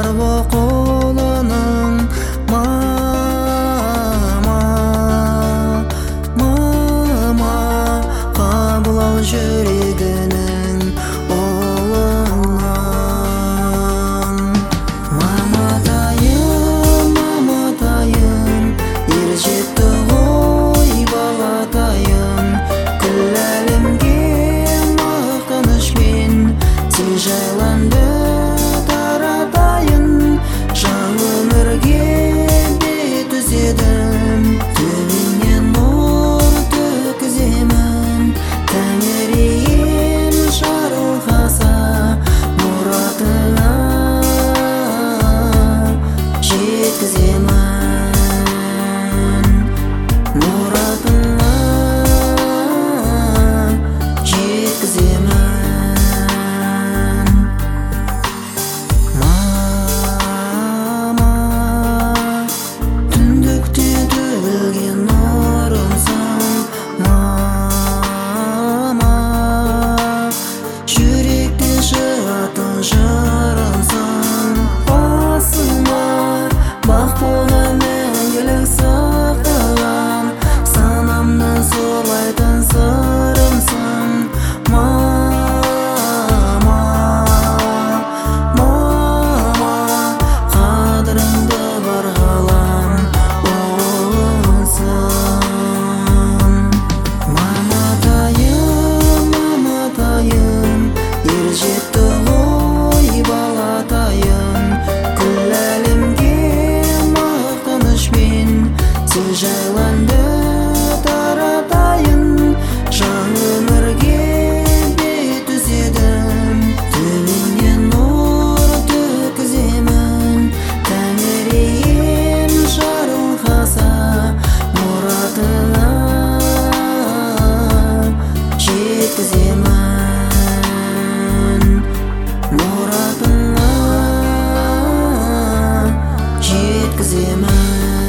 Арба қолының мама қабыл ал жүрегінің олынан. Маматайым, ер жетті ғой балатайым, күллі әлемге мақтанышпен сен жайланды таратайын. Жан өмірге бет түзедім, төбеңнен нұр төкіземін. Тәңірем жарылғаса мұратыңа жеткіземін, мұратыңа жеткіземін. Мама, түндікте төгілген нұрымсың. Мама, жүректе шығатын жырымсың. Басыма бақ болған мәңгілік сақтаған, санамды сорлайтын сырымсың. Мама, қадіріңді бар ғалам ұлысың. Маматайым, ер жетті ғой балатайым, күллі әлемге мақтанышпен сен жайланды таратайын. Жан өмірге бет түзедім, төбеңнен нұр төкіземін. Тәңірем жарылғаса мұратыңа жеткіземін, мұратыңа жеткіземін.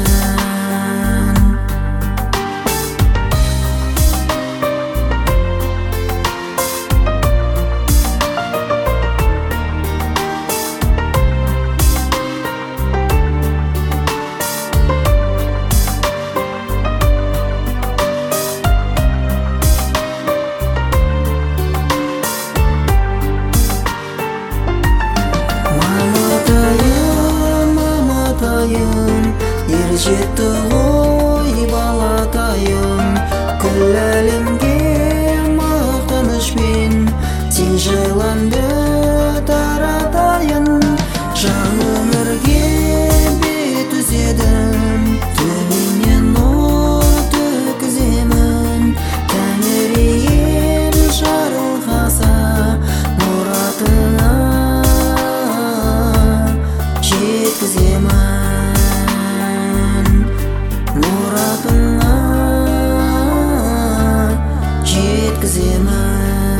Маматайым, ер жетті ғой балатайым, күллі әлемге мақтанышпен сен жайланды таратайын. Жан өмірге бет түзедім, төбеңнен нұр төкіземін. Тәңірем жарылғаса мұратыңа жеткіземін, мұратыңа жеткіземін.